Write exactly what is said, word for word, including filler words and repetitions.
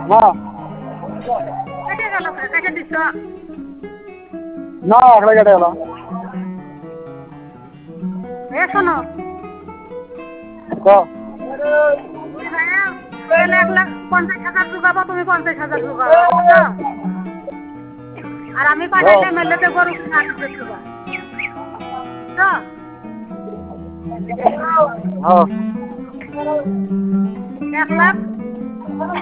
না কেটে গেল কেটে দিছ না আখড়া কেটে গেল এ শোনো ক দুই ভাইয়া তাহলে এক লাখ পঞ্চাশ হাজার জোগাবো তুমি পঞ্চাশ হাজার জোগাবো বুঝছো আর আমি পাঠাইলে মেলেতে গরু কিনে আনতে দেবা বুঝছো হ্যাঁ এক লাখ